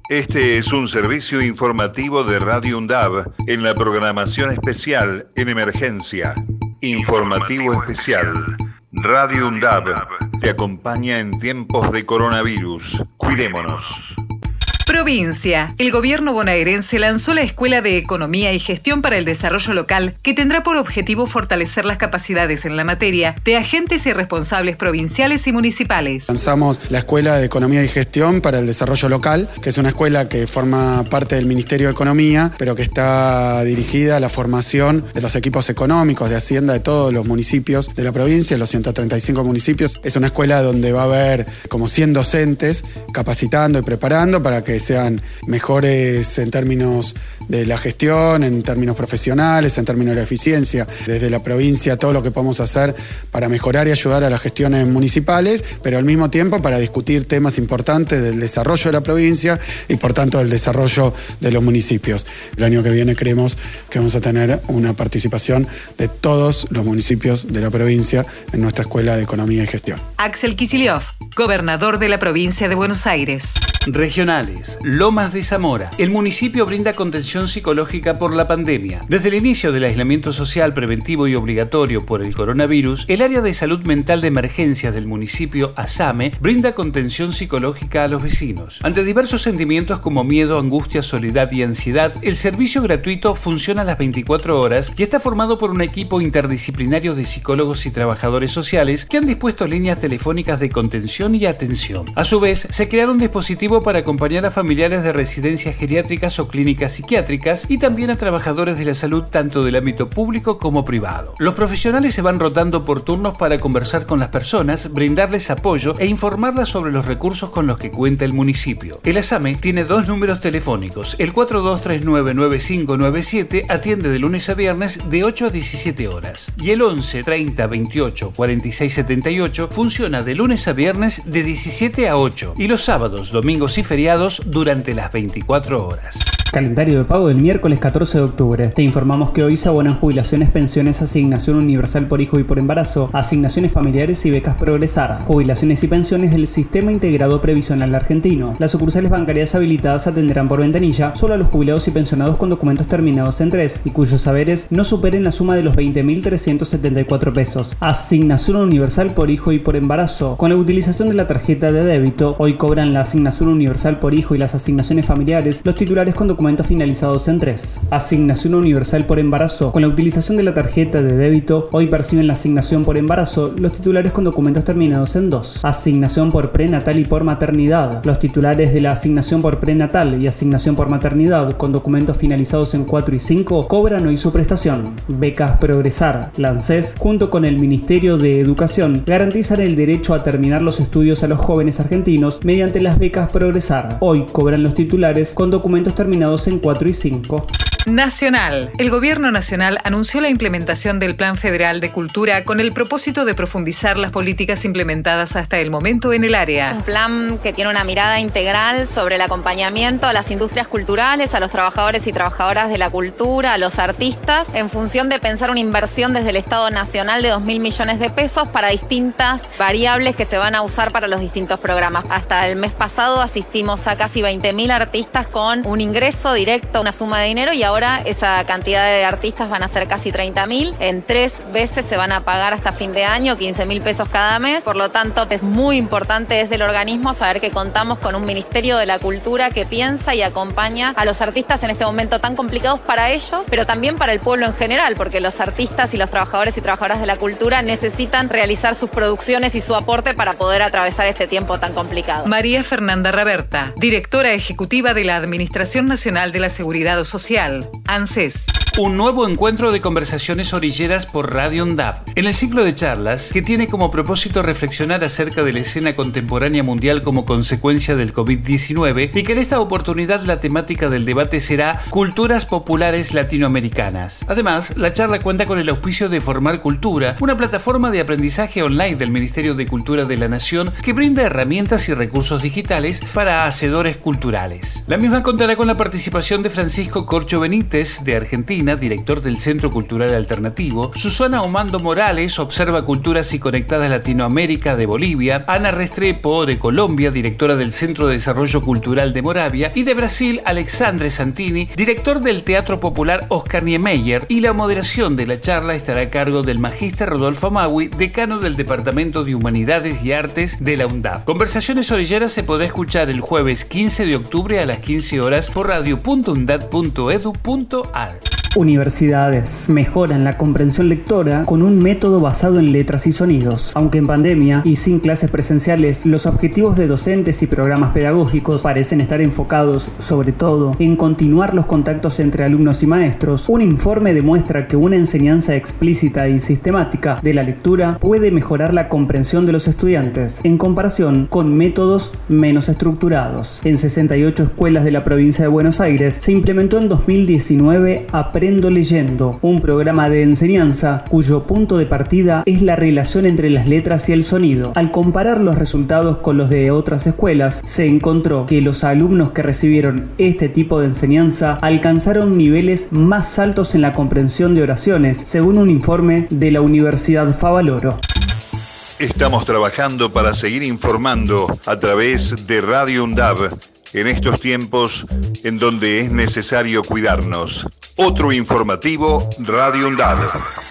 Este es un servicio informativo de Radio UNDAV en la programación especial en emergencia. Informativo especial. Radio UNDAV te acompaña en tiempos de coronavirus. Cuidémonos. Provincia. El gobierno bonaerense lanzó la Escuela de Economía y Gestión para el Desarrollo Local, que tendrá por objetivo fortalecer las capacidades en la materia de agentes y responsables provinciales y municipales. Lanzamos la Escuela de Economía y Gestión para el Desarrollo Local, que es una escuela que forma parte del Ministerio de Economía, pero que está dirigida a la formación de los equipos económicos de Hacienda de todos los municipios de la provincia, los 135 municipios. Es una escuela donde va a haber como 100 docentes capacitando y preparando para que sean mejores en términos de la gestión, en términos profesionales, en términos de la eficiencia. Desde la provincia, todo lo que podemos hacer para mejorar y ayudar a las gestiones municipales, pero al mismo tiempo para discutir temas importantes del desarrollo de la provincia y por tanto del desarrollo de los municipios. El año que viene creemos que vamos a tener una participación de todos los municipios de la provincia en nuestra Escuela de Economía y Gestión. Axel Kicillof, gobernador de la provincia de Buenos Aires. Regionales. Lomas de Zamora. El municipio brinda contención psicológica por la pandemia. Desde el inicio del aislamiento social preventivo y obligatorio por el coronavirus, el área de salud mental de emergencias del municipio ASAME brinda contención psicológica a los vecinos. Ante diversos sentimientos como miedo, angustia, soledad y ansiedad, el servicio gratuito funciona a las 24 horas y está formado por un equipo interdisciplinario de psicólogos y trabajadores sociales que han dispuesto líneas telefónicas de contención y atención. A su vez, se crearon dispositivos para acompañar a familiares de residencias geriátricas o clínicas psiquiátricas y también a trabajadores de la salud tanto del ámbito público como privado. Los profesionales se van rotando por turnos para conversar con las personas, brindarles apoyo e informarlas sobre los recursos con los que cuenta el municipio. El ASAME tiene 2 números telefónicos. El 42399597 atiende de lunes a viernes de 8 a 17 horas y el 11 30 28 46 78 funciona de lunes a viernes de 17 a 8 y los sábados, domingos y feriados durante las 24 horas. Calendario de pago del miércoles 14 de octubre. Te informamos que hoy se abonan jubilaciones, pensiones, asignación universal por hijo y por embarazo, asignaciones familiares y becas Progresar, jubilaciones y pensiones del Sistema Integrado Previsional Argentino. Las sucursales bancarias habilitadas atenderán por ventanilla solo a los jubilados y pensionados con documentos terminados en 3 y cuyos saberes no superen la suma de los 20.374 pesos. Asignación universal por hijo y por embarazo. Con la utilización de la tarjeta de débito, hoy cobran la asignación universal por hijo y las asignaciones familiares los titulares con documentos finalizados en 3. Asignación universal por embarazo. Con la utilización de la tarjeta de débito, hoy perciben la asignación por embarazo los titulares con documentos terminados en 2. Asignación por prenatal y por maternidad. Los titulares de la asignación por prenatal y asignación por maternidad con documentos finalizados en 4 y 5 cobran hoy su prestación. Becas Progresar. La ANSES, junto con el Ministerio de Educación, garantizan el derecho a terminar los estudios a los jóvenes argentinos mediante las becas Progresar. Hoy cobran los titulares con documentos terminados en 4 y 5. Nacional. El Gobierno Nacional anunció la implementación del Plan Federal de Cultura con el propósito de profundizar las políticas implementadas hasta el momento en el área. Es un plan que tiene una mirada integral sobre el acompañamiento a las industrias culturales, a los trabajadores y trabajadoras de la cultura, a los artistas, en función de pensar una inversión desde el Estado Nacional de 2.000 millones de pesos para distintas variables que se van a usar para los distintos programas. Hasta el mes pasado asistimos a casi 20.000 artistas con un ingreso directo, una suma de dinero, y ahora esa cantidad de artistas van a ser casi 30.000. En 3 veces se van a pagar hasta fin de año 15.000 pesos cada mes. Por lo tanto, es muy importante desde el organismo saber que contamos con un Ministerio de la Cultura que piensa y acompaña a los artistas en este momento tan complicados para ellos, pero también para el pueblo en general, porque los artistas y los trabajadores y trabajadoras de la cultura necesitan realizar sus producciones y su aporte para poder atravesar este tiempo tan complicado. María Fernanda Raberta, directora ejecutiva de la Administración Nacional de la Seguridad Social, ANSES. Un nuevo encuentro de conversaciones orilleras por Radio UNDAV. En el ciclo de charlas, que tiene como propósito reflexionar acerca de la escena contemporánea mundial como consecuencia del COVID-19, y que en esta oportunidad la temática del debate será Culturas Populares Latinoamericanas. Además, la charla cuenta con el auspicio de Formar Cultura, una plataforma de aprendizaje online del Ministerio de Cultura de la Nación que brinda herramientas y recursos digitales para hacedores culturales. La misma contará con la participación de Francisco Corcho Benítez, de Argentina, Molina, director del Centro Cultural Alternativo, Susana Omando Morales, observa Culturas y Conectadas Latinoamérica de Bolivia, Ana Restrepo, de Colombia, directora del Centro de Desarrollo Cultural de Moravia, y de Brasil, Alexandre Santini, director del Teatro Popular Oscar Niemeyer, y la moderación de la charla estará a cargo del magíster Rodolfo Maui, decano del Departamento de Humanidades y Artes de la UNDAV. Conversaciones Orilleras se podrá escuchar el jueves 15 de octubre a las 15 horas por radio.undad.edu.ar. Universidades mejoran la comprensión lectora con un método basado en letras y sonidos. Aunque en pandemia y sin clases presenciales, los objetivos de docentes y programas pedagógicos parecen estar enfocados, sobre todo, en continuar los contactos entre alumnos y maestros. Un informe demuestra que una enseñanza explícita y sistemática de la lectura puede mejorar la comprensión de los estudiantes, en comparación con métodos menos estructurados. En 68 escuelas de la provincia de Buenos Aires se implementó en 2019 Aprendo Leyendo, un programa de enseñanza cuyo punto de partida es la relación entre las letras y el sonido. Al comparar los resultados con los de otras escuelas, se encontró que los alumnos que recibieron este tipo de enseñanza alcanzaron niveles más altos en la comprensión de oraciones, según un informe de la Universidad Favaloro. Estamos trabajando para seguir informando a través de Radio UNDAV en estos tiempos en donde es necesario cuidarnos. Otro informativo, Radio UNDAV.